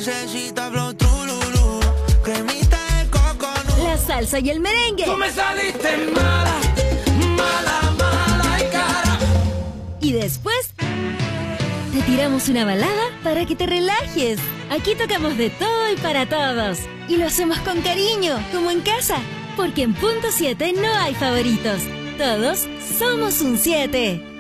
necesita flow trululú, cremita de coconut. La salsa y el merengue. Tú me saliste mala, mala, mala y cara. Y después te tiramos una balada para que te relajes. Aquí tocamos de todo y para todos. Y lo hacemos con cariño, como en casa. Porque en Punto 7 no hay favoritos. Todos somos un 7.